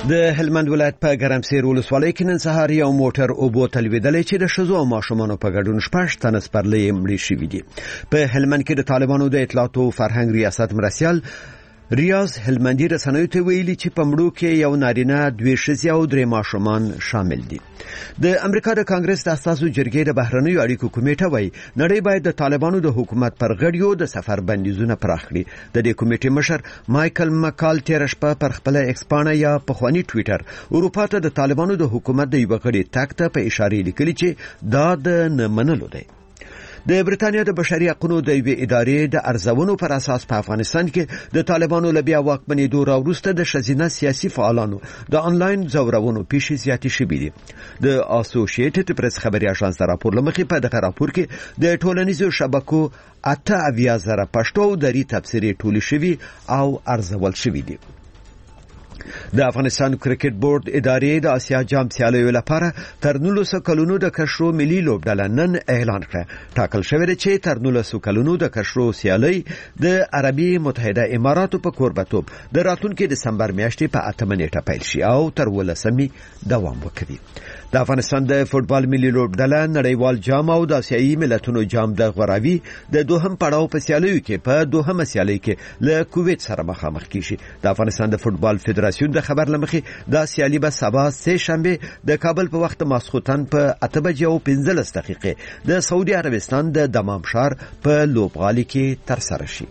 د هلمند ولایت په ګرمسیر ولسوالۍ کې نن سهار یو موټر اوبو ته لوېدلی چې د ښځو او ماشومانو په ګډون 6 تنه سپرلۍ مړي شوي دي. په هلمند کې د طالبانو د اطلاعات او فرهنګ ریاست مرستیال ریاض هلمندي رسنیو ته ویلي چې په مړو کې یو نارینه 2 ښځې او 3 ماشومان شامل دي. د امریکا د کانګرس د اساسو جرګې د بهرنیو اړیکو کمیټه وایي نړۍ باید د طالبانو د حکومت پر غړیو د سفر بندیزونه پراخ کړي. د دې کمیټې مشر مایکل مکال تیر شپه پر خپل ایکس پاڼه یا پخوانی ټویټر اروپا ته د طالبانو د حکومت د یو غړي تګ ته په اشاره لیکلي چې دا د نه منلو دی. د بریتانیا د بشري حقوقو د یوې ادارې د ارزونو پر اساس په افغانستان کې د طالبانو له بیا واکمنېدو وروسته د ښځینه سیاسي فعالانو د انلاین ځورونو پیښې زیاتې شوې دي. د اسوسییټډ پریس خبري اژانس راپور لمخې په دغه راپور کې د ټولنیزو شبکو 8,000 پښتو او دري تفسیري ټولې شوي او ارزول شوي دي. د افغانستان کرکټ بورډ ادارې د آسیا جام سیالیو لپاره تر 19 کلونو د کشرو ملي لوبډله نن اعلان کړه. ټاکل شوی دی چې تر 19 کلونو د کشرو سیالي د عربي متحده اماراتو په کوربتوب د راتلونکي دسمبر میاشتې په 8 نیټه پیل شي او تر 18 دوام وکړي. د افغانستان د فوتبال ملي لوبډله نړیوال جام او د آسیایي ملتونو جام د غوراوي د دوهم پړاو په سیالیو کې په دوهمه سیالي کې له کویت سره مخامخ کیږي. د افغانستان د فوتبال فدراسیون د خبر لمخې دا سیالي به سبا سه شنبه د کابل په وخت ماسخوتن په 8:15 د سعودي عربستان د دمام ښار په لوبغالي کې ترسره شي.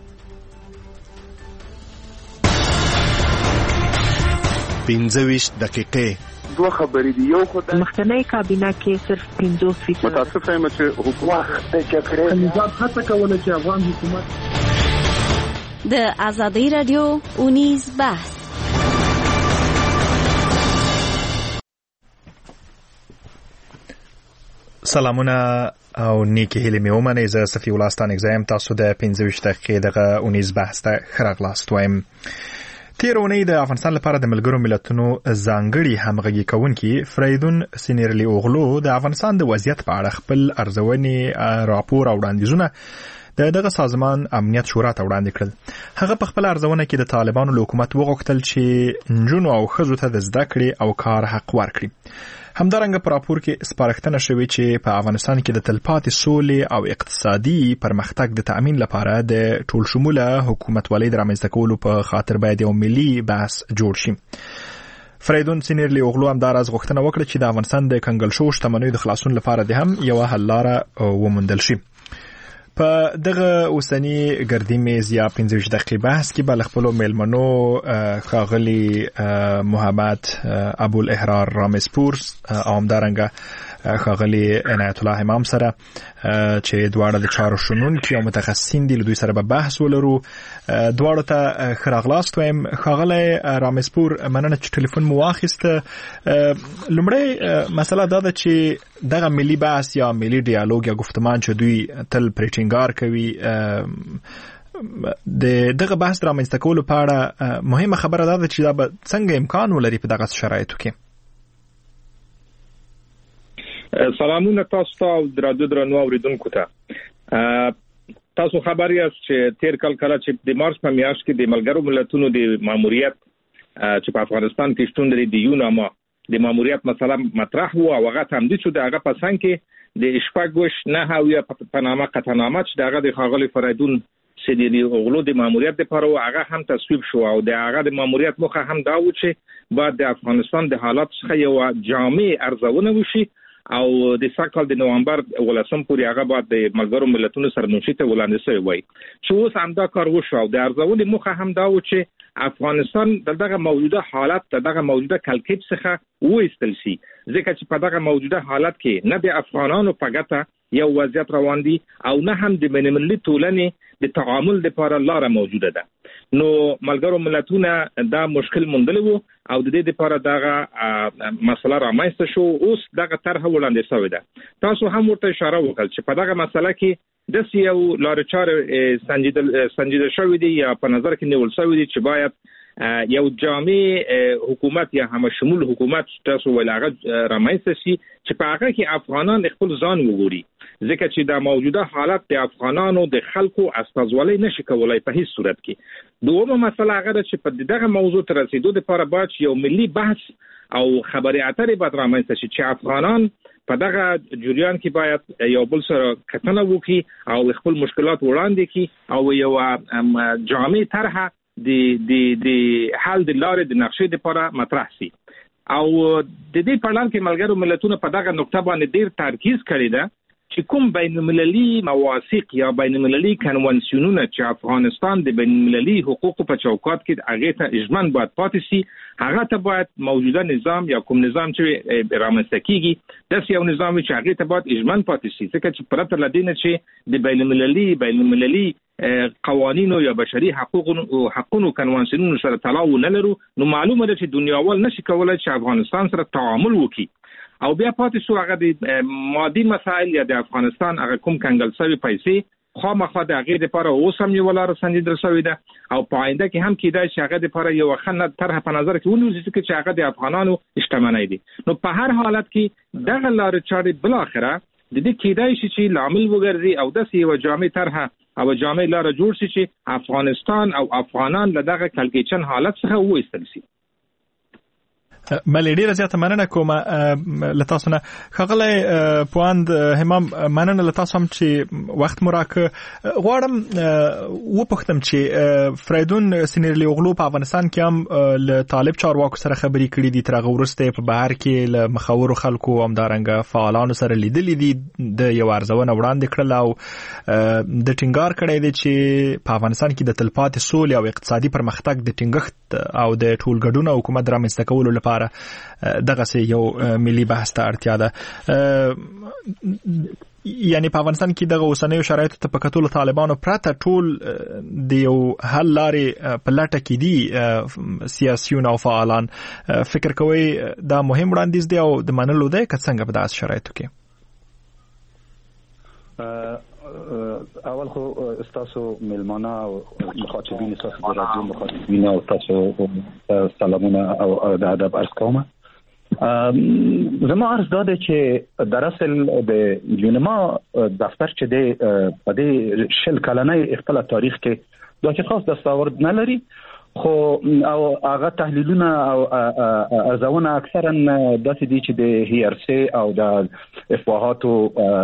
25 دقیقې دوه خبرې دي. یو خدای مخکنی کابینه کې صرف 50% متاسفه یم چې حکومت نظام هڅه کوله چې افغان حکومت د آزادۍ رادیو اونیز بحث. سلامونه او نیکی هیله می ومنئ. زه صفی الله ستانک زایم. تاسو د 25 دقیقې دغه اونیز بحث ته ښه راغلاست وایم. تیر اونۍ د افغانستان لپاره د ملګرو ملتونو ځانګړي همغږي کوونکي فریدون سینیرلی اوغلو د افغانستان د وضعیت په اړه خپل ارزونې راپور او وړاندیزونه دغه سازمان امنیت شورا ته وړاندې کړل. هغه په خپل ارزونه کې د طالبانو له حکومت وغوښتل چې نجونو او ښځو ته د زده کړې او کار حق ورکړي. همدارنګه په راپور کې سپارښتنه شوې چې په افغانستان کې د تلپاتې سولې او اقتصادي پرمختګ د تأمین لپاره د ټول شموله حکومتولۍ د رامنځته کولو په خاطر باید یو ملي بحث جوړ شي. فریدون سینیرلی اوغلو همداراز غوښتنه وکړه چې د افغانستان د کنګل شوو شتمنیو د خلاصون لپاره د هم یو حل لاره وموندل شي. په دغه اوسنی ګردی میز یا 15 دقیقې بحث کې بل خپل میلمنو ښاغلي محمد ابوالاحرار رامزپور او همدارنګه ښاغلي عنایت الله امام سره چې دواړه د چارو شنونکي او متخصصین دي، له دوی سره به بحث ولرو. دواړو ته ښه راغلاست وایم. ښاغلی رامزپور، مننه چې ټلیفون مو واخیسته. لومړی مسله دا ده چې دغه ملي بحث یا ملي ډیالوګ یا گفتمان چې دوی تل پرې ټینګار کوي دغه بحث رامنځته کولو په اړه مهمه خبره ده چې دا به څنګه امکان ولري په دغه شرایطو کې؟ سلامونه تاسو ته او درنو اوریدونکو ته. تاسو خبر یاست چې تیر کال کله چې د مارچ په میاشت کې د ملګرو ملتونو د ماموریت چې په افغانستان کې شتون لري د یوناما د ماموریت مسله مطرح وو او هغه تمدید شو. دغه پسند کې د شپږ نه هاویه پنامه قطعنامه چې دغه د ښاغلي فریدون سینیرلی اوغلو د ماموریت لپاره هغه هم تصویب شو او دغه د ماموریت موخه هم دا و چې بعد د افغانستان د حالات څخه یو جامع ارزونه وشي او د سکهال د نوامبر ولسم پورې هغه بعد د ملګرو ملتونو سره نوشي ته وړاندې شوی وای چې اوس هم دا کار وشو او د ارزونې موخه هم دا و چې افغانستان دغه موجوده حالت دغه موجوده کلکیب څخه وایستل شي، ځکه چې په دغه موجوده حالت کې نه د افغانانو په ګټه یو وضعیت روان دي او نه هم د بین‌المللي ټولنې د تعامل لپاره لاره موجوده ده. نو ملګرو ملتونه دا مشکل موندلی وو او د دې لپاره دغه مسله رامنځته شو. اوس دغه طرح وړاندې شوې ده. تاسو هم ورته اشاره وکړل چې په دغه مسله کې د یو لارې چارې سنجیده شوې دي یا په نظر کې نیول شوې دي چې باید یو جامع حکومت یا همشمول حکومت تاسو ولغه رامنځته شي چې په هغه کې افغانان خپل ځان وګوري ځکه چې د موجوده حالت د افغانانو د خلکو استازولۍ نشي کولای په هیڅ صورت کې. دومره مسله هغه چې په دغه موضوع تر رسیدو لپاره باید یو ملي بحث او خبري اترې باید رامنځته شي چې افغانان په دغه جریان کې باید یو بل سره کتنه وکړي او خپل مشکلات وړاندې کړي او یو جامع طرحه د حل د لارې د نقشې لپاره مطرح شي. او د دې په اړه کې ملګرو ملتونو په دغه نقطه باندې ډیر ترکیز کړی دی چې کوم بین المللي مواثیق یا بین المللي کنونسیونونه چې افغانستان د بین المللي حقوقو په چوکاټ کې هغه ته اجماع باید پاتې شي، هغه ته باید موجوده نظام یا کوم نظام چې رامنځته کیږي داس یو نظام چې هغه ته باید اجماع پاتې شي ځکه چې پرته لدینه چې د بین المللي قوانینو یا بشري حقوقو کنونسیونونو سره تلاو نه لرو نو معلومه ده چې دنیاوال نشي کولای چې افغانستان سره تعامل وکړي او بیا پاتې شو هغه د مادي مسائل یا د افغانستان هغه کوم کنګل شوی پیسې خامخا د هغه لپاره اوس هم یو لار سنجیدل شوی ده او په آینده کې هم کېدای شي هغه لپاره یو خنه طرح په نظر کې ونیول شي چې هغه د افغانانو اجتماعي دي. نو په هر حالت کې دغه لار چارې بل اخره د دې کېدای شي چې لامل وګرځي او د یو جامع طرح او جامع لار جوړ شي چې افغانستان او افغانان له دغه کلکېچن حالت څخه وایستل شي. ملي ډیره زیاته مننه کوم لتاسو نه خغلی پواند همام مننه لتاسو هم چې وخت مراک غواړم و پختم چې فریدون سینیرلی اوغلو په افغانستان کې هم له طالب چارواکو سره خبري کړې دي تر غورسته په بهر کې له مخاور خلکو هم دارنګ فعالانو سره لیدلې دي د یو ارزونه وړاندې کړل او د ټینګار کړی دی چې په افغانستان کې د تلپاتې سولې او اقتصادي پرمختګ د ټینګښت او د ټولګډون حکومت رامنځته کولو لپاره دغه سه یو ملي بحث ته اړتیا ده. یعنی په افغانستان کې دغه اوسنیو شرایطو ته په کتو طالبانو پرته ټول د یو حل لارې په لټه کې دي سیاسيون او فعالان فکر کوي دا مهم وړاندیز دی او د منلو دی که څنګه په داسې شرایطو کې؟ اول خو استاسو ملمانه او مخاطبین استاسو د رادیو مخاطبین او تاسو سلامونه او د ادب عرض کوم. زما عرض داده چې در اصل د یونما دفتر چې د په دې شل کلنې خپل تاریخ کې دا چې خاص دستاورد نه لري خو او هغه تحلیلونه او ارزونه اکثرا داسې دي چې د هیرسي او د افواهاتو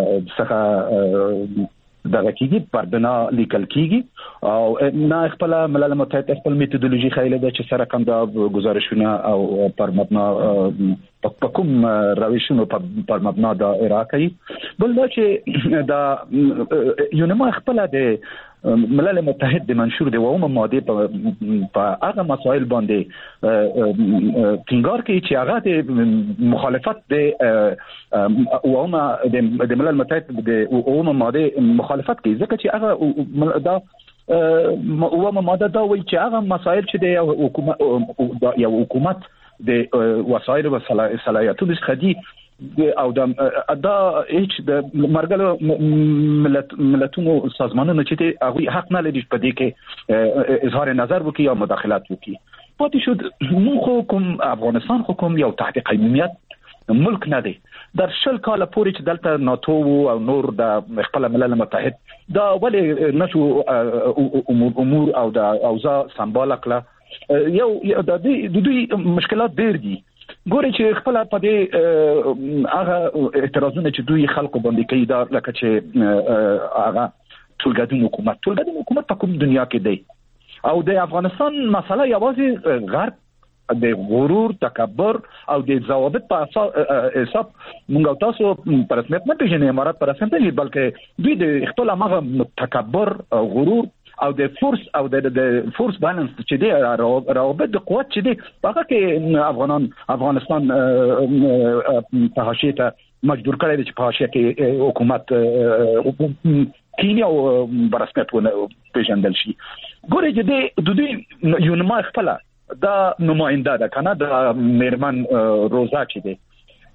څخه دغه کېږي پر بنا لیکل کېږي او نه خپل ملل متحد خپل میتودولوژي خیله ده چې سره کوم د گزارشونه او پر مبنا په کوم روشونو پر مبنا دا اراکي بل دا چې دا یونما خپل د ملل متحد د منشور د اومه ماده په هغه مسائل باندې ټینګار کوي چې هغه د مخالفت د اومه د ملل متحد د اومه ماده مخالفت کوي ځکه چې هغه دا اومه ماده دا وایي چې هغه مسائل چې د یو حکومت د وسایل او صلاحیتونو څخه دي او دا هیڅ د مرګلو ملتونو سازمانونو چې هغه حق نه لري په دې کې اظهار نظر وکړي یا مداخلات وکړي. پاتې شو موږ کوم افغانستان حکومت یو تحت قیمومیت ملک نه دی در شل کال پورې چې دلته ناتو او نور د خپل ملل متحد دا ولې نشو امور او د اوضاع سمبال کړه یو د دوی مشکلات ډېر دي. ګوري چې خپل په دې هغه اعتراضونه چې دوی خلکو باندې کوي دا لکه چې هغه ټولګډون حکومت په کوم دنیا کې دی او د افغانستان مسله یوازې غرب د غرور تکبر او د ضوابط په حساب موږ تاسو پر رسمیت نه پیژنې امارات پر رسمیت نه بلکې دوی د خپل هغه تکبر غرور او د فورس او د فورس بالانس چې دی روابط د قوت چې دی هغه کې افغانستان په حاشیه ته مجبور کړی دی چې په حاشیه کې حکومت کینیا او برسمیت پیژندل شي. ګوري چې د دوی یونما خپل دا نماینده ده کنه د میرمن روزا چې دی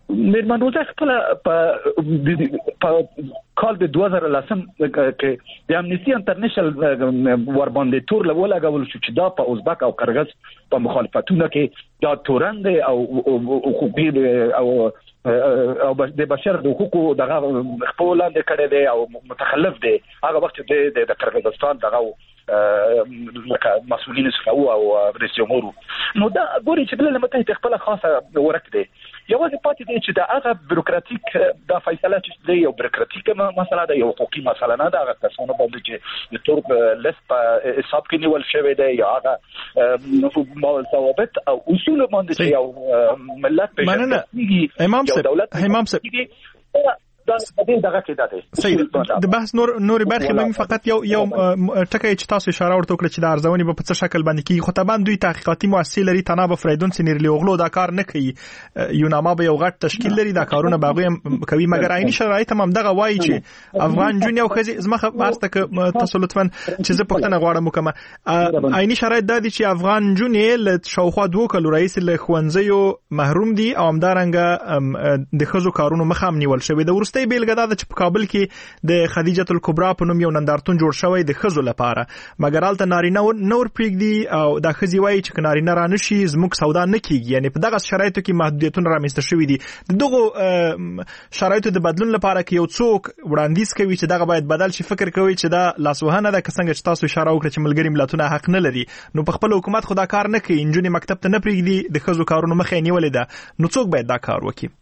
میرمن روزه خپل په کال د 2010 کې د امنیستی انټرنیشنل ور باندې تور لګول شو چې دا په ازبک او قرغیز په مخالفتونو کې دا تورند او حقوقي او د بشر د حقوقو دغه خپل لاندې کړی دی او متخلف دی. هغه وخت د قرغیزستان دغه مسؤلین څخه او رئیس جمهور نو دا ګوري چې بل متحده خپل خاصه ورک دی. یوازې پاتې دی چې دا هغه بیروکراتیک د فیصله چې دی یو بیروکراتیک مسله ده، یو حقوقي مسله نه ده. هغه کسانو باندې چې د تور لیست په حساب کې نیول شوی دی یا هغه ضوابط او اصول باندې چې یو ملت په امام صاحب دا دغه کې ده. د بحث نور برخه به فقط یو ټکی چې تاسو اشاره ورته وکړه چې د ارزونې په څه شکل باندې کیږي، خو طبعا دوی تحقیقاتي مؤسسې لري. تناب فریدون سینیرلی اوغلو دا کار نه کوي، یوناما به یو غټ تشکیل لري دا کارونه باغوي کوي، مګر عیني شرایط هم دغه وایي چې افغان جون یو خزي زمخه بارسته ک تاسو لطفا چې زه پښتنه غواړم وکم. عیني شرایط دا دي چې افغان جون له شاوخوا 2 کلو رئیس له خوندزیو محروم دي او همدارنګه د خزو کارونو مخام نیول شوی. د ورستۍ بیلګه دا چې په کابل کې د خدیجه الکبرا په نوم یو نندارتون جوړ شوی د خزو لپاره، مګر الته نارینه نور پریږدي او د خزي وایي چې نارینه را نشي زموږ سودا نه کیږي. یعنی په دغه شرایطو کې محدودیتونه رامنځته شوي دي. دغه شرایطو د بدلون لپاره کې یو څوک وړاندیز کوي چې دغه باید بدل شي، فکر کوي چې دا لاسوهنه ده څنګه چې تاسو اشاره وکړه چې ملګری ملتونه حق نه لري، نو په خپل حکومت خدا کار نه کوي، انجونی مکتب ته نه پریږدي، د خزو کارونو مخې نیولې ده، نو څوک باید دا کار وکړي؟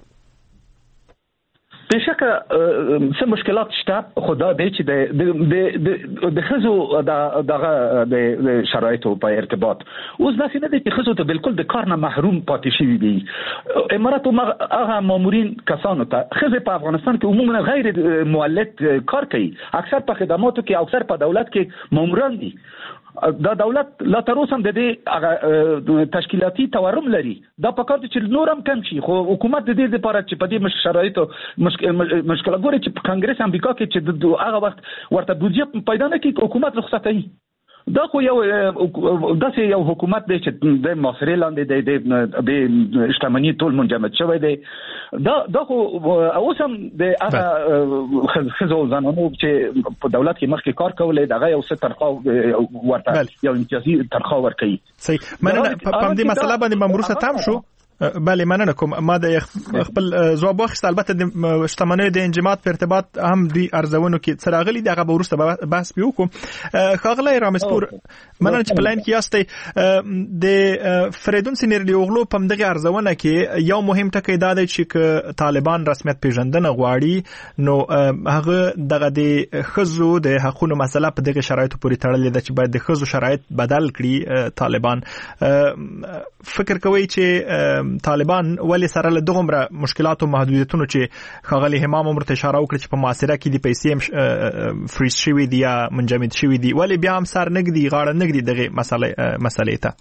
بشکه څه مشکلات شته، خدا دې چې د خزو دغه د شرایطو په ارتباط اوس داسې نه دي چې خزو ته بالکل د کار نه محروم پاتې شي دي. امارات هغه مامورین کسانو ته خزه په افغانستان کې عموما غیر مولد کار کوي، اکثر په خدماتو کې، اکثر په دولت کې ماموران دي. دا دولت لا تر اوسه د دې تشکیلاتي تورم لري. دا په کار چې نورم کم شي، خو حکومت د دې لپاره چې په دې شرایطو مشکل ګوري چې په کانګرس امریکا کې چې هغه وخت ورته بودجه پیدا نه کړي، حکومت رخصتي. دا خو یو داسې یو حکومت دی چې د معاصرې لاندې د اجتماعي ټول منجمد شوی دی. دا خو اوس هم د هغه خزو زنانو چې په دولت کې مخکې کار کولای دغه یو څه تنخواه ورته یو امتیازي تنخواه ورکوي. صحیح. مننه. په دې مسله باندې ممروسه تام شو. بله مننه کوم. ما د خپل ځواب واخیست. البته د شتمنۍ د انجماد په ارتباط هم دوی ارزونو کې څه راغلي دي، هغه به وروسته بحث وکړو. ښاغلی رامسپور مننه چې په لاین کې یاستئ. د فریدون سینیرلی اوغلو په دغه ارزونه کې یو مهم ټکی دا دی چې طالبان رسمیت پیژندنه غواړي، نو هغه دغه د خزو د حقوقو مسله په دغه شرایطو پورې تړلې ده چې باید د خزو شرایط بدل کړي طالبان. فکر کوي چې طالبان ولې سره له دغه مشکلات او محدودیتونو چې خغلی همام عمر ته اشاره وکړه چې په معاصره کې د پیسې فریز شوی دی یا منجمد شوی دی، ولې بیا هم سر نګدي غاړه نګدي دغه مسلې ته؟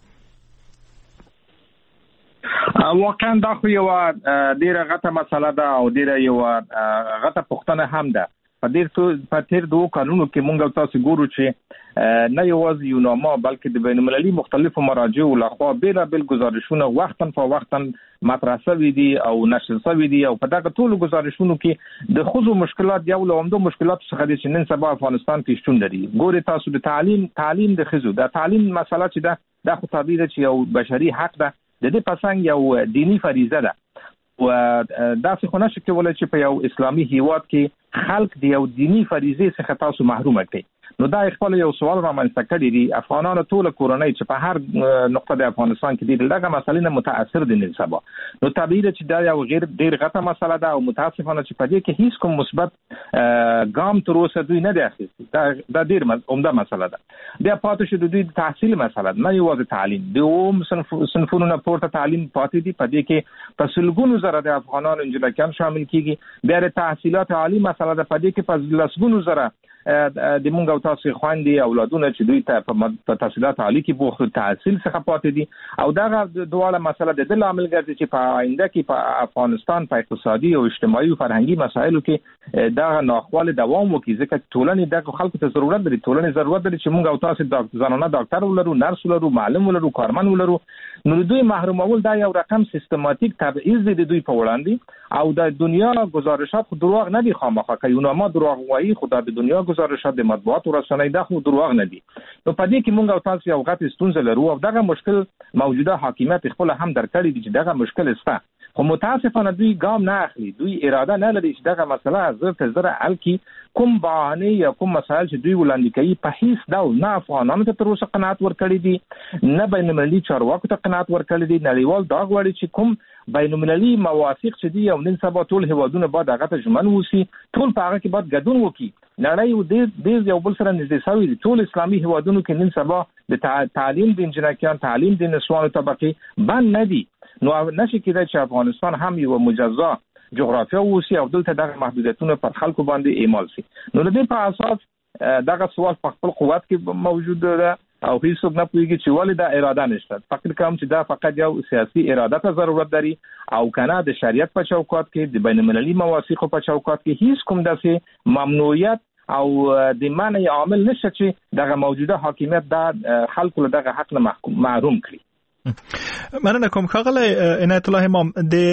واقعا دا خو یو ډیره غټه مسله ده او ډیره یو غټه پوښتنه هم ده. په تیر 2 کلونو کې مونږ تاسو ګورو چې نه یوازې یوناما بلکې د بین المللي مختلفو مراجعو لخوا بیلابل گزارشونه وختاً په وختاً مطرح شوي دي او نشر شوي دي، او په دغه ټولو گزارشونو کې د خزو مشکلات یو له عمده مشکلاتو څخه دي چې نن سبا افغانستان کې شتون لري. ګوري تاسو د تعلیم د خزو د تعلیم مسله چې دا خو طبیعي چې یو بشري حق ده، د دې پسنګ یو دینی فریضه ده و داسې خو نشي کولای چې په یو اسلامي هیواد کې خلک د یو دینی فریضې څخه تاسو محروم کړي. نو دا خپل یو سوال رامنځته کړی دی. افغانانو ټول کورنۍ چې په هر نقطه د افغانستان کې دي دغه مسلې نه متاثر دي نن سبا، نو طبیعي ده چې دا یو ډیر غټه مسله ده او متاسفانه چې په دې کې هیڅ کوم مثبت ګام تر اوسه دوی نه دی اخیستی. دا ډیر عمده مسله ده. بیا پاتې شو د دوی د تحصیل مسله، نه یوازې تعلیم، د صنفونو پورته تعلیم پاتې دي. په دې کې په سلګونو زره د افغانانو انجلکان شامل کیږي. بیا د تحصیلات عالی مسله ده، په دې کې په لسګونو زره د مونږ او تاسو خويندې اولادونه چې دوی ته په تحصیلات عالی کې بوخت تحصیل څخه پاتې دي او دغه دواړه مسله د دل عامل ګرځي چې په آینده کې په افغانستان په اقتصادي او اجتماعي او فرهنګي مسایلو کې دغه ناخواله دوام وکړي ځکه ټولنې د خلکو ته ضرورت لري ټولنې ضرورت لري چې مونږ او تاسو ځانونه ډاکټر ولرو نرس ولرو معلم ولرو کارمن ولرو نو دوی محرومول دا یو رقم سیستماتیک تبعیض دی دوی په وړاندې او د دنیا گزارشات خو دروغ نه دي خامخا کوي نو ما دروغ وایي خو د دنیا گزارشات د مطبوعات او رسنۍ دا خو دروغ نه دي نو په دې کې مونږ او تاسو یو غټ ستونزه لرو او دغه مشکل موجوده حاکمیت خپل هم درکړي دي چې دغه مشکل استه خو متاسفانه دوی ګام نه اخلي دوی اراده نه لري چې دغه مسله زره حل کړي کوم بهانه یا کوم مسایل چې دوی وړاندې کوي په هیڅ ډول نه افغانانو ته تر اوسه قناعت ورکړي دي نه بین المللي چارواکو ته قناعت ورکړي دي نړیوال دا غواړي چې کوم بین المللي موافق چې دي او نن سبا ټول هیوادونه باید هغه ته ژمن وسی ټول په هغه کې باید ګډون وکړي نړۍ د یو بل سره نږدې شوی دي ټول اسلامي هیوادونو کې نن سبا د تعلیم د انجنیران تعلیم د نسوانو طبقه باندې نه دي نو نشي کېدای چې افغانستان هم یو مجزا جغرافیا وسی او دلته دغه محدودیتونه پر خلکو باندې اعمال شي نو د دې په اساس دغه سوال په خپل قوت کې موجود ده او هیڅوک نه پوهیږي چې ولې دا اراده نشته فکر کوم چې دا فقط یو سیاسي اراده ته ضرورت لري او کنه د شریعت په چوکاټ کې د بین المللي مواثیق په چوکاټ کې هیڅ کوم داسې ممنوعیت او د معنی عامل نشته چې دغه موجوده حاکمیت د خلکو له دغه حق نه محروم کړي مننه کوم خغله عنایت الله امام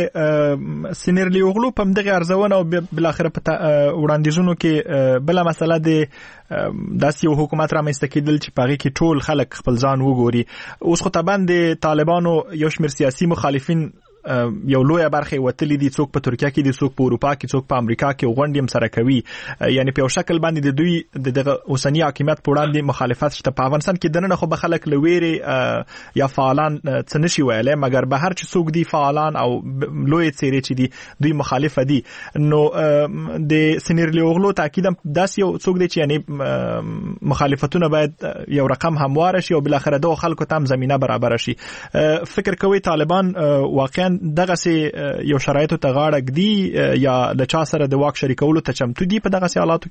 د سینیرلی اوغلو په دغه ارزونه او بل اخر په وړاندیزونو کې بل مسله د داسې یو حکومت را مېسته کېدل چې پاره کې ټول خلک خپل ځان وګوري اوس خو طبعا د طالبانو یو شمېر سیاسي مخالفین یو لوی برخه وتلی دي څوک په ترکیه کې دي څوک په اروپا کې څوک په امریکا کې غونډې هم سره کوي یعنی په یو شکل باندې د دوی دغه اوسنی حکومت په وړاندې مخالفت شته په افغانستان کې دنه خو به خلک لويري یا فعالان څه نشي ویلای مګر به هر چې څوک دي فعالان او لوی څیرې چې دي دوی مخالف دي نو د سینیرلی اوغلو تاکید داس یو څوک دي چې یعنی مخالفتونه باید یو رقم هموار شي او بل اخر د خلکو ته هم زمينه برابر شي فکر کوي طالبان واقعا دغه سي یو شرایطو ته غاړه ګدي یا د چا سره د واک شریکولو ته چمتو دي په دغه سي حالاتو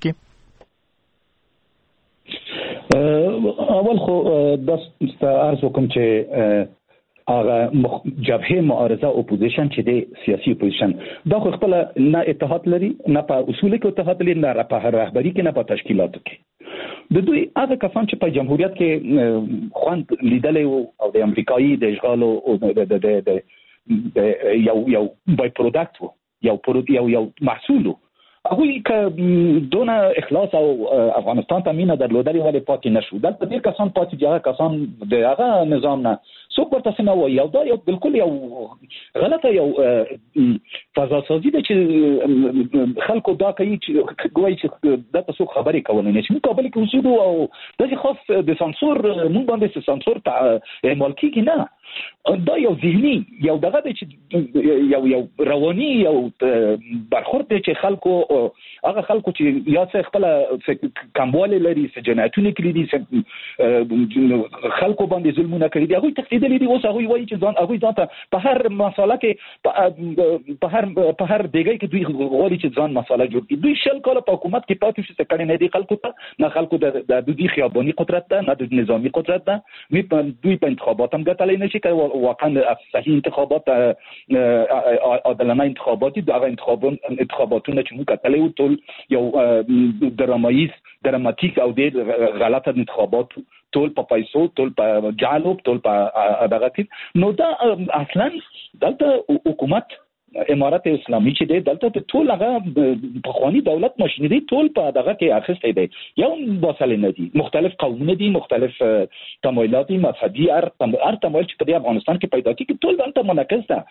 کې اول خو د ارزو کوم چې هغه جبهه معارضه اپوزیشن چې د سیاسي اپوزیشن دا خو خپل نه اتحاد لري نه په اصول کې اتحاد لري نه په رهبری کې نه په تشکیلاتو کې د دوی هغه کسان چې په جمهوریت کې خوند لیدلې او د امریکایي د اشغال او د یو بای پروداکټ یو محصول هغه ک دونه اخلاص او افغانستان ته مینه درلودلې ولې پاتې نشو دلته ډیر کسان پاتې دي هغه کسان د هغه نظام نه څوک ورته څه نه وایي یو دا یو بالکل یو غلطه یو فضا سازي ده چې خلکو دا کوي چې ګوي چې دا تاسو خبرې کولای نه شي مقابله کې وسودو او د خاص د سانسور مونږ باندې سانسور ته اعمال کیږي نه دا یو ذهني یو دغه چې یو رواني یو برخورد دی چې خلکو هغه خلکو چې یا څه خپل کمواله لري چې جنایتونه کړی دي خلکو باندې ظلمونه کړی دي هغه تقلیدلې دي اوس هغه وایي چې ځان هغه ځان ته په هر مسله کې په هر دیګي کې دوی غواړي چې ځان مسله جوړ کړي دوی شل کاله په حکومت کې پاتې شي څه کړي نه دي خلکو ته نه خلکو د دوی خیاباني قدرت ده نه د نظامی قدرت ده دوی په انتخابات هم ګټلای نشي که واقعا صحیح انتخابات عادلانه انتخاباتی دغه انتخاباتونه چې موږ کتلې و ټول یو دراماتیک او ډېر غلطه انتخابات ټول په پیسو ټول په جالو ټول په دغه کې نو دا اصلا دلته حکومت امارات اسلامي چې دی دلته ټول هغه پخوانی دولت ماشینری ټول په دغه کې اخیسته دی یو باسل نه دي مختلف قومونه دي مختلف تمایلات مذهبي هر تمایل چې په افغانستان کې پیدا کیږي ټول دلته منعکس ده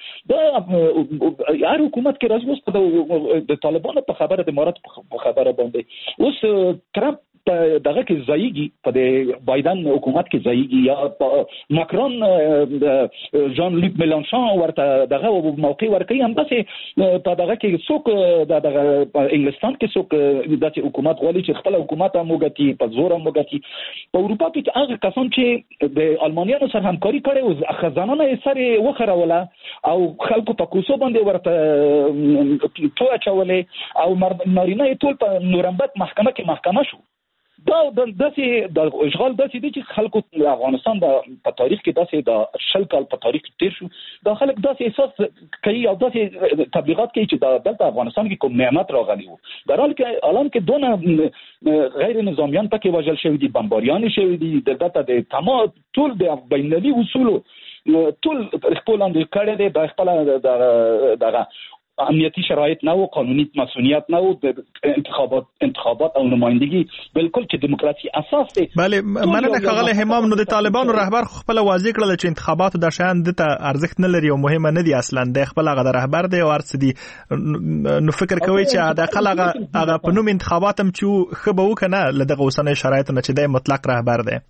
دا هر حکومت کې راځي اوس د طالبانو په خبره د امارات په خبره باندې اوس ترامپ دغه کې ځایږي په د بایدن حکومت کې ځایږي یا ماکرون جان لوک میلانشون ورته دغه موقع ورکړي هم تاسو په دغه کې څوک دغه انګلستان کې څوک دغه حکومت غواړي چې خپل حکومت موګتی په زور موګتی په اروپا کې هغه کسان چې د المانیانو سره همکاري کړي او خزانه یې سره وخروله او خلکو په کوسو باندې ورته توه چولې او نارینه ټول په نورمبرګ محکمه کې محکمه شو دا داسې د اشغال داسې دي چې خلکو د افغانستان په تاریخ کې داسې د شل کال په تاریخ کې تیر شو دا خلک داسې احساس کوي او داسې تبلیغات کوي چې دلته افغانستان کې کوم نعمت راغلی وو در حال کې دونه غیر نظامیان پکې وژل شوي دي بمباریان شوي دي دلته د تمام ټول د بینالمللي اصولو ټول خپل اندې کړي دي د خپل دغه امنیتی شرایط نه و قانوني مسئولیت نه و انتخابات او نمایندگی بالکل چې دیموکراسي اساس دی. بله مننه ښاغلی همام. نو د طالبانو رهبر خپل واضح کړل چې انتخاباتو د شان د ارزښت نه لري او مهمه نه دي اصلا د خپل هغه رهبر دی او ارڅ دي. نو فکر کوي چې د خپل هغه په نوم انتخابات هم چې خبه وکنه لدغه اوسنۍ شرایط نه چې د مطلق رهبر دی.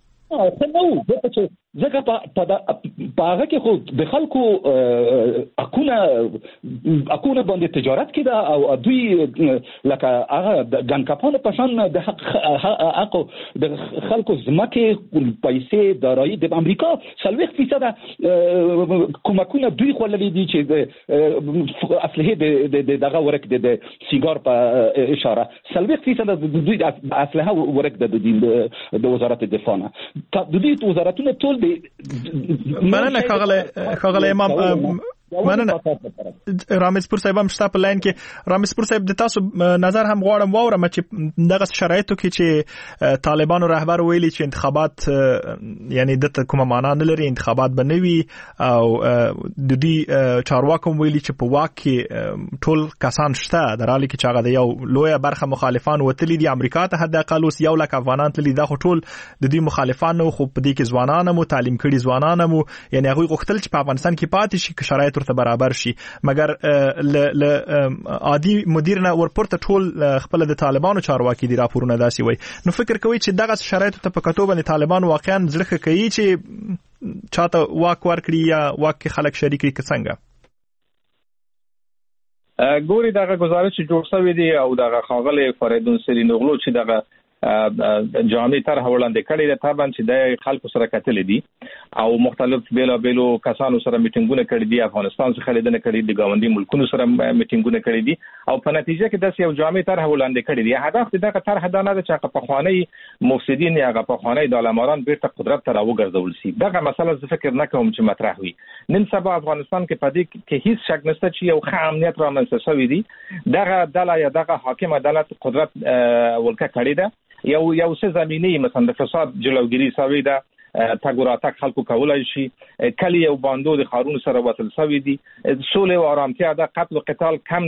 ځکه په هغه کې خو د خلکو حقونه باندې تجارت کېده او دوی لکه هغه د ګنکاپانو په شان د حق د خلکو ځمکې پیسې دارایی د امریکا 40% کومکونه دوی خوللې دي چې د اسلحه د دغه ورک د سیګار په اشاره 40% دوی اسلحه ورک د وزارت دفاع نه د دې وزارتونو ټول مننه ښاغلی امام. مننه رامزپور صاحب هم شته په لاین کې. رامزپور صاحب د تاسو نظر هم غواړم واورم چې دغه شرایطو کې چې طالبانو رهبر ویلي چې انتخابات یعنی د کومه معنا نه لري انتخابات به نه وي او د دې چارواکو ویلي چې په واک کې ټول کسان شته در حالي کې چې هغه د یو لویه برخه مخالفان وتلي دي امریکا ته حد اقل اوس 1 لک افغانان تللي دا خو ټول د دې مخالفانو خو په دې کې ځوانان مو تعلیم کړي ځوانان مو یعنی هغه غوښتل چې په افغانستان کې پاتې شي که شرایط ورته برابر شي مګر ل عادي مدیر نه ورپورته ټول خپل د طالبانو چارواکي دي راپورونه داسي وي. نو فکر کوي چې دغه شرایط ته په کتو باندې طالبان واقعا ځړخه کوي چې چاته واک ورکړي یا واک خلک شریک کړي څنګه؟ ګوري دغه گزارش جوړ شوی دی او دغه خاغلی فریدون سرینوغلو چې دغه جامع طرح وړاندې کړی دی طبعا چې د خلکو سره کتلې دي او مختلف بیلو کسانو سره میټینګونه کړي دي افغانستان څخه لیدنه کړي دي ګاونډي ملکونو سره میټینګونه کړي دي او په نتیجه کې د یو جامع طرح وړاندې کړي دي. هدف دغه طرح دا نه چې په خوانی مفسدين یا په خوانی د علماران بیرته قدرت ته راوګرځول شي. دغه مسله زه فکر نه کوم چې مطرح وي. نن سبا افغانستان کې پدې کې هیڅ شک نشته چې یو ښه امنیت رامنځته شوی دی. دغه دله یا دغه حاکم عدالت قدرت ولکه کړی ده. یو څه زمینی مثلا د فساد جلوګیری شوی ده تاګوراتک خلکو کولای شي کلی او باندو د خارون سره وصل شوی دي سولې او آرامتیا ده قتل او قتال کم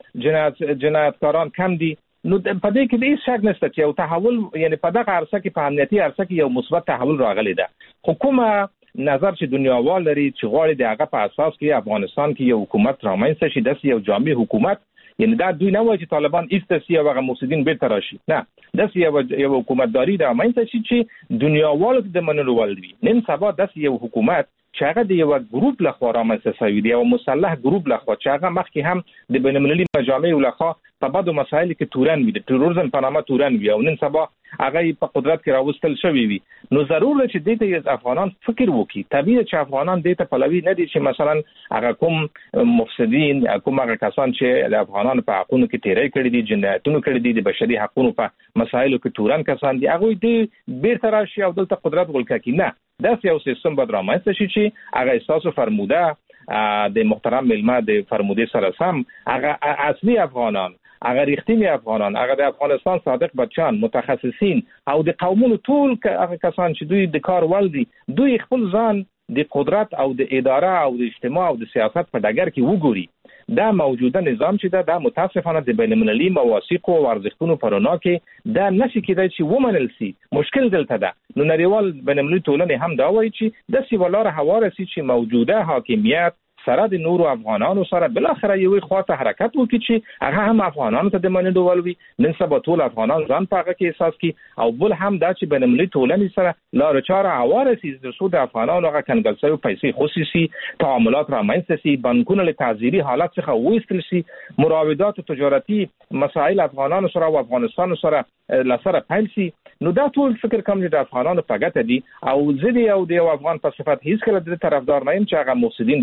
ده جنایتکاران کم دي. نو په دې کې د شک نشته چې یو تحول یعنی په دغه عرصه کې په امنیتي عرصه کې یو مثبت تحول راغلی ده. حکومت نظر چې دنیاوال لري چې غواړي د هغه په اساس کې افغانستان کې یو حکومت رامنځته شي د یو جامع حکومت یعنی دا دوی نه وایي چې طالبان ایستسي او هغه مفسدين بیرته راشي نه د یو حکومتداري د رامنځته شي چې دنیاوال د منلو ول دي. نن سبا د یو حکومت چې هغه د یو ګروپ لخوا رامنځته شوی دی او مسلح ګروپ لخوا چې هغه مخکې هم د بین‌المللي مجامع لخوا په بعضو مسایلو کې تورن وي د تروریزم په نامه تورن وي او نن سبا هغه په قدرت کې راوستل شوی وي. نو ضرور دی چې دې افغانان فکر وکړي. طبیعي چې افغانان دې ته پلوي نه دي چې مثلا هغه کوم مفسدين کوم هغه کسان چې د افغانانو په حقوقو کې تیری کړی دي جنایتونه کړی دي د بشري حقوقو په مسایلو کې تورن کسان دي هغه دې بیرته راشي او دلته قدرت ولکه کې نه دا یو سیستم به رامنځته شي چې هغه احساس فرموده د محترم ملما د فرموده سره سم هغه اصلي افغانان هغه ریښتینی افغانان هغه د افغانستان صادق بچان متخصصین او د قومونو ټول هغه کسان چې دوی د کار ول دي دوی خپل ځان د قدرت او د اداره او د اجتماع او د سیاست په ډګر کې وګوري. دا موجوده نظام چې دا متاسفانه د بین‌المللي مواثیق او ارزښتونو په رڼا کې دا نشي کېدای چې ومنل شي. مشکل دلته ده. نو نړیوال بین‌المللي ټولنې هم دا وایي چې د سیوالار هواره سي چې موجوده حاکمیت سره د نورو افغانانو سره بل اخر یو خواته حرکت وکړي چې هغه هم افغانانو ته د منډو ولوي. نن سبا ټول افغانان ځان په هغه کې احساس کی او بل هم دا چې بین‌المللي ټولنې سره لار چاره هواره سي د سود افغانانو هغه کنګل شوی پیسې خصوصي تعاملات را منځ سي بانکونه له تعزیري حالت څخه وېستل سي مراودات تجارتي مسائل افغانانو سره او افغانستان سره لسره پیل سي. نو دا ټول فکر کوم چې د افغانانو په ګټه دي او زه او د افغان په صفت هیڅ کله د طرفدار نه یم چې هغه مفسدين بیرته راشي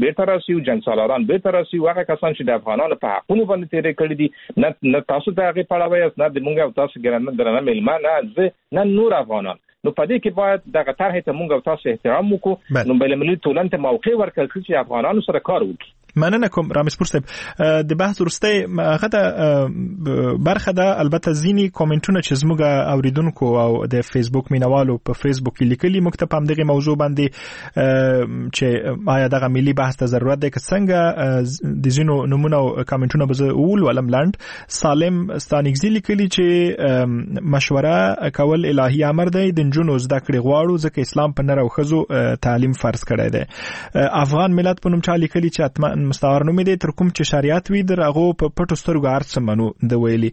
راسي او جنگسالاران به تر راسي واقع کسان چې د افغانانو په حقونو باندې تیرې کړې دي نه تاسو ته هغه پړاوي نه د مونږ او تاسو ګرانه درنه ملمانه نه نور افغانان نو په دې کې باید د طرحې ته مونږ او تاسو احترام وکړو نو بل ملي ټولنه ته موقع ورکړي چې افغانانو سره کار وکړي. مننه کوم رامسپور صاحب د بحث ورسته هغه د برخه ده البته ځینی کومنټونه چې زموږ اوریدونکو او د فیسبوک مینوالو په فیسبوک کې لیکلي مکتب هم دغه موضوع باندې چې آیا دغه ملي بحث ته ضرورت ده که څنګه د ځینو نمونه او کومنټونه به اول ولم لاند سالم ستانګزي لیکلي چې مشوره کول الهي امر دی د جنونو زده کړې غواړو ځکه اسلام په نر او خزو تعلیم فرض کړی دی. افغان ملت په نوم چا لیکلي چې اتمن مستعار نوم دی تر کوم چې شریعت وی درغه په پټو سترګو ارڅ منو د ویلي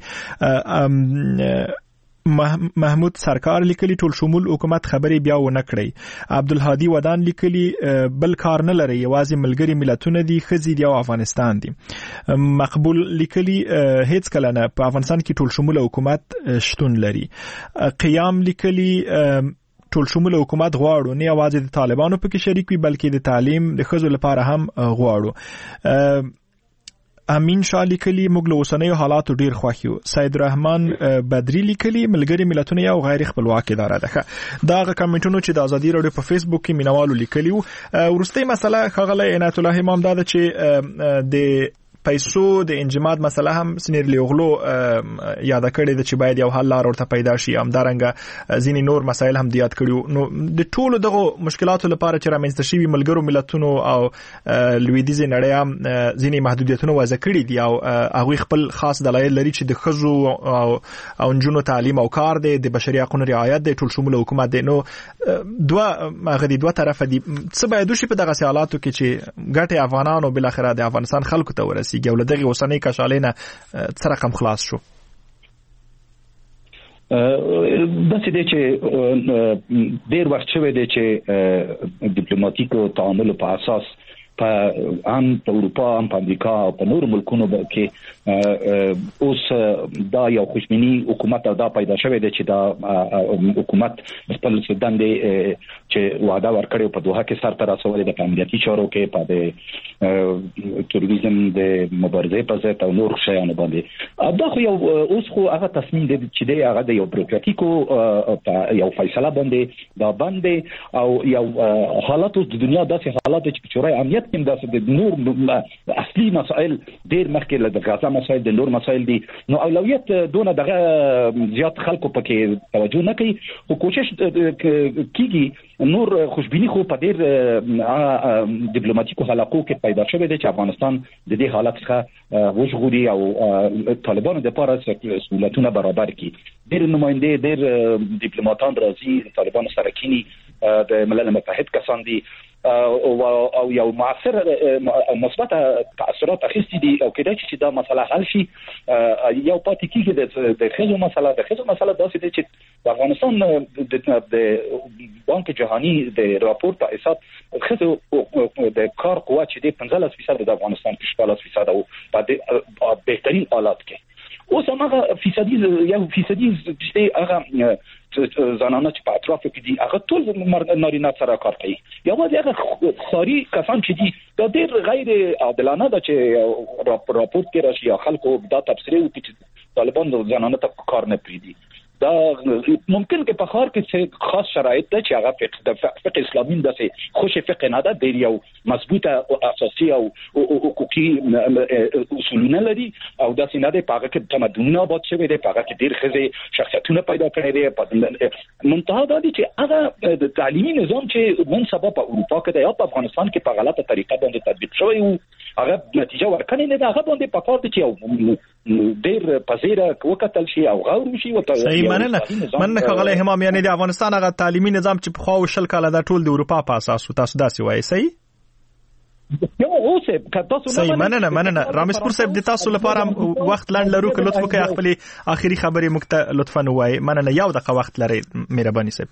محمود سرکار لیکلی ټول شمول حکومت خبري بیا و نه کړی. عبدالهادي ودان لیکلی بل کار نه لري یوازې ملګری ملتونه دي خزي دی او افغانستان دي. مقبول لیکلی هیڅ کله نه په افغانستان کې ټول شمول حکومت شتون لري. قیام لیکلی ټول شمول حکومت غواړو نه یوازې د طالبانو په کې شریک وي بلکې د تعلیم د خزو لپاره هم غواړو. امین شاه لیکلی موږ له اوسنیو حالاتو ډیر خوښ یو. سید رحمان بدری لیکلی ملګری ملتونه یو غیر خپلواک اداره ده. دا هغه کمنټونه چې د ازادي رادیو په فیسبوک کې مینوالو لیکلی وو. ورسته مسله خغله عنایت الله امام دا چې د پیسو د انجماد مسله هم سنیرلی اوغلو یاد کړی د چې باید یو حل لار ورته پیدا شي همدارنګه ځینی نور مسایل هم دیات کړیو. نو د ټولو دغه مشکلاتو لپاره چې رامنځته شوي ملګرو ملتونو او لویدیځ نړۍ هم ځینی محدودیتونه وضع کړي دي او هغه خپل خاص دلایل لري چې د خزو او انجونو تعلیم او کار دی د بشري حقوقو رعایت دی ټول شمول حکومت دی. نو دوه طرف دي څه باید وشي په دغه حالاتو کې چې ګټه افغانانو بل اخره د افغانستان خلکو ته ورسي ګول دغه اوسنۍ کشالینه څه رقم خلاص شو. دا څه دي چې ډیر وخت شوی دی چې ډیپلوماټیکو تعامل په اساس په اروپا په امریکا او په نورو ملکونو کې اوس دا یو خوشبینی حکومت دا پیدا شوی دی چې دا حکومت خپل دندې چې وعده ورکړي په دوحه کې سر تر رسولې د امنیتي چارو کې په د تروریزم د مبارزې په ضد او نور شیانو باندې دا خو یو اوس خو هغه تصمیم دی چې دی هغه د یو بروکراتیکو یو فیصله باندې دا باندې او یو حالات د دنیا داسې حالات چې چورای امنیت کې داسې د نور اصلي مسائل ډیر مخکې له غزا مسائل د نور مسائل دي. نو اولویت دونه دغه زیات خلکو پکې توجه نه کوي او کوشش کیږي نور خوشبینی خو په ډیر ډیپلوماټیکو حلقو کې پیدا شوی دی چې افغانستان د دې حالت څخه وژغوري او طالبانو د لپاره سہولتونه برابر کړي. ډیر نماینده ډیر ډیپلوماټان راځي طالبانو سره کینی د ملل متحد کسان دي او یو معاصر مثبت تاثیرات اخیستي دي او کېدای چې دا مسله حل شي. یو پاتې کېږي د خزو مسله داسې ده چې د افغانستان د بانک جهانی د راپور په اساس خزو د کار قوت چې د 15% د افغانستان 14% او په بهترین حالات کې اوس هغه فیصدي چې هغه زنانه چې په اطراف کې دي هغه ټول نارینه سره کار کوي. یوازې هغه خاري کسان چې دي دا ډېر غیر عادلانه ده چې راپورټ کې راشي یا خلکو دا تبصره وکړي چې طالبان د زنانه ته کار نه پریدي. دا ممکن کې په خار کې خاص شرایط ده چې هغه فقه اسلامي داسې خوش فقه نه ده ډېر یو مضبوطه اساسي او حقوقي اصولونه لري او داسې نه ده په هغه کې تمدنونه آباد شوی دی په هغه کې ډېر ښځې شخصیتونه پیدا کړي دي. منتها دا دي چې هغه د تعلیمي نظام چې نن سبا په اروپا کې دی یا په افغانستان کې په غلطه طریقه باندې تطبیق شوی او هغه نتیجه ورکړي نه ده هغه باندې په کار دي چې ډېر پذیره وکتل شي او غور شي او مننه خغله همام یعنی د افغانستان هغه تعلیمي نظام چې په خو شل کاله دا ټول د اروپا په اساس تاسو داسې وایي صحیح یو اوسه تاسو صحیح مننه رامسپور صاحب د تاسو لپاره وخت لاند لرو که لطف وکړئ خپل اخیری خبرې مکته لطفا وایي مننه یو دغه وخت لري مهرباني صاحب.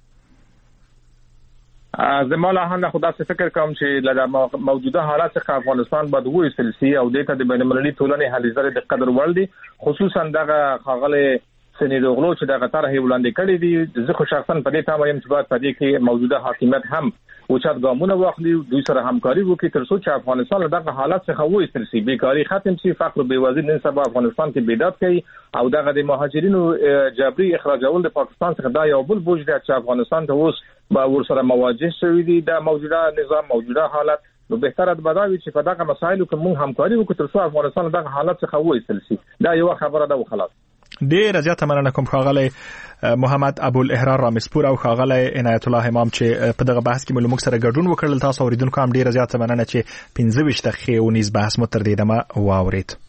زموږ له خدا څخه فکر کوم چې له موجوده حالات څخه افغانستان باید وې سلسي او د بین‌المللي ټولنې هلې زره د قدر وړ دي خصوصا دغه خغله سنیدوغلو چې دغه طرحې وړاندې کړې دي. زه خو شخصا په دې تمه یم چې باید په دې کې موجوده حاکمیت هم اوچت ګامونه واخلي دوی سره همکاري وکړي تر څو چې افغانستان له دغه حالت څخه وایستل شي بیکاری ختم شي فقر او بیوزي نن سبا افغانستان کې بیداد کوي او دغه د مهاجرینو جبري اخراجول د پاکستان څخه دا یو بل بوج دی چې افغانستان ته اوس به ورسره مواجه شوی دی د موجوده نظام موجوده حالت نو بهتره د بداوی چې په دغه مسایلو کې موږ همکاري وکړو تر څو افغانستان دغه حالت څخه وایستل شي دا یو خبره ده خلاص ډیر زیاته مننه کوم ښاغلی محمد ابوالاحرار رامسپور او ښاغلی عنایت الله امام چې په دغه بحث کې موږ سره ګډون وکړل تاسو اوریدونکو هم ډیر زیاته مننه چې 15 دقیقې ونیز بحث مو تر دې دمه واورید